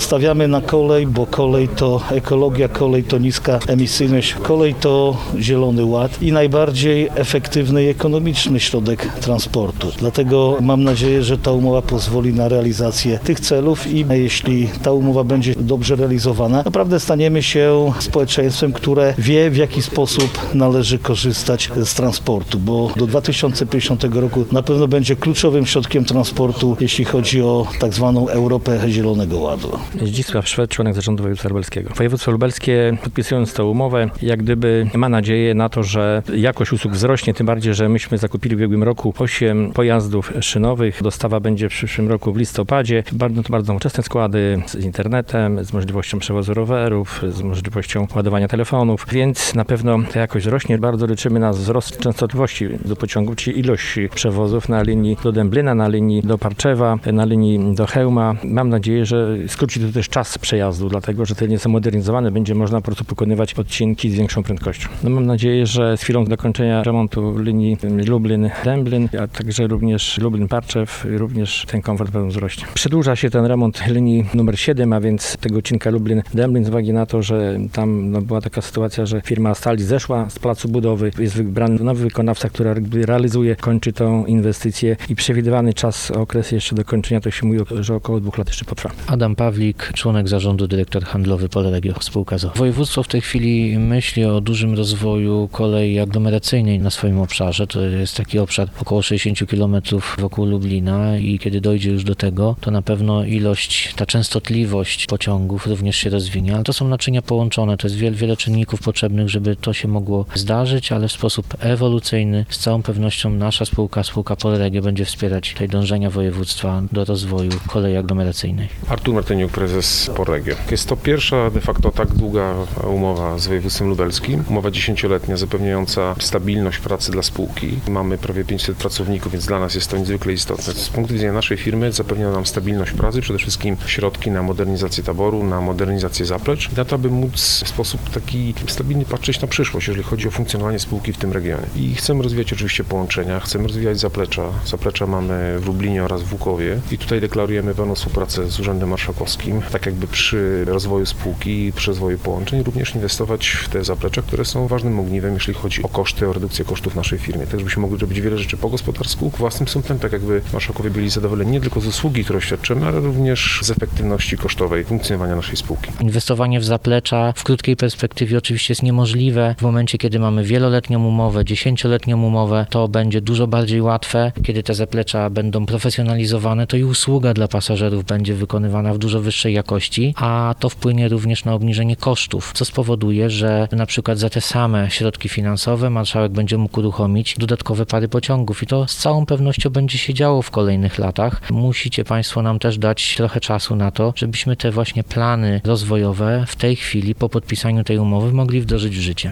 Stawiamy na kolej, bo kolej to ekologia, kolej to niska emisyjność, kolej to zielony ład i najbardziej efektywny i ekonomiczny środek transportu. Dlatego mam nadzieję, że ta umowa pozwoli na realizację tych celów i jeśli ta umowa będzie dobrze realizowana, naprawdę staniemy się społeczeństwem, które wie, w jaki sposób należy korzystać z transportu, bo do 2050 roku na pewno będzie kluczowym środkiem transportu, jeśli chodzi o tak zwaną Europę Zielonego Ładu. Zdzisław Szwed, członek zarządu województwa lubelskiego. Województwo lubelskie, podpisując tę umowę, jak gdyby ma nadzieję na to, że jakość usług wzrośnie, tym bardziej, że myśmy zakupili w ubiegłym roku 8 pojazdów szynowych. Dostawa będzie w przyszłym roku w listopadzie. Bardzo nowoczesne składy z internetem, z możliwością przewozu rowerów, z możliwością ładowania telefonów, więc na pewno ta jakość rośnie. Bardzo liczymy na wzrost częstotliwości do pociągów, czyli ilość przewozów na linii do Dęblina, na linii do Parczewa, na linii do Chełma. Mam nadzieję, że skróci to też czas przejazdu, dlatego że te linie są modernizowane, będzie można po prostu pokonywać odcinki z większą prędkością. Mam nadzieję, że z chwilą dokończenia remontu linii Lublin-Dęblin, a także również Lublin-Parczew, również ten komfort pewnie wzrośnie. Przedłuża się ten remont linii numer 7, a więc tego odcinka Lublin-Dęblin z uwagi na to, że tam była taka sytuacja, że firma Stali zeszła z placu budowy, jest wybrany nowy wykonawca, który realizuje, kończy tą inwestycję i przewidywany okres jeszcze do kończenia, to się mówi, że około 2 lat jeszcze potrwa. Adam Pawlik, członek zarządu, dyrektor handlowy Polregio spółka z o.o. Województwo w tej chwili myśli o dużym rozwoju kolei aglomeracyjnej na swoim obszarze. To jest taki obszar około 60 km wokół Lublina i kiedy dojdzie już do tego, to na pewno ta częstotliwość pociągów również się rozwinie, ale to są naczynia połączone, to jest wiele czynników potrzebnych, żeby to się mogło zdarzyć, ale w sposób ewolucyjny. Z całą pewnością nasza spółka Polregio będzie wspierać te dążenia województwa do rozwoju kolei aglomeracyjnej. Artur Martyniuk, prezes Polregio. Jest to pierwsza de facto tak długa umowa z województwem lubelskim. Umowa 10-letnia zapewniająca stabilność pracy dla spółki. Mamy prawie 500 pracowników, więc dla nas jest to niezwykle istotne. Z punktu widzenia naszej firmy zapewnia nam stabilność pracy, przede wszystkim środki na modernizację taboru, na modernizację zaplecz, na to, aby móc w sposób taki stabilny patrzeć na przyszłość, jeżeli chodzi o funkcjonowanie spółki w tym regionie. I chcemy rozwijać oczywiście połączenia, chcemy rozwijać zaplecza. Zaplecza mamy w Lublinie oraz w Łukowie i tutaj deklarujemy pełną współpracę z Urzędem Marszałkowskim, tak jakby przy rozwoju spółki, przy rozwoju połączeń, również inwestować w te zaplecza, które są ważnym ogniwem, jeśli chodzi o koszty, o redukcję kosztów naszej firmy. Tak, żebyśmy mogli robić wiele rzeczy po gospodarsku własnym sumptem, tak jakby marszałkowie byli zadowoleni nie tylko z usługi, które świadczymy, ale również z efektywności kosztowej funkcjonowania naszej spółki. Inwestowanie w zaplecza w krótkiej perspektywie oczywiście jest niemożliwe. W momencie, kiedy mamy wieloletnią umowę, 10-letnią umowę, to będzie dużo bardziej łatwe. Kiedy te zaplecza będą profesjonalizowane, to i usługa dla pasażerów będzie wykonywana w dużo wyższej jakości, a to wpłynie również na obniżenie kosztów, co spowoduje, że na przykład za te same środki finansowe marszałek będzie mógł uruchomić dodatkowe pary pociągów i to z całą pewnością będzie się działo w kolejnych latach. Musicie Państwo nam też dać trochę czasu na to, żebyśmy te właśnie plany rozwojowe w tej chwili po podpisaniu tej umowy mogli wdrożyć w życie.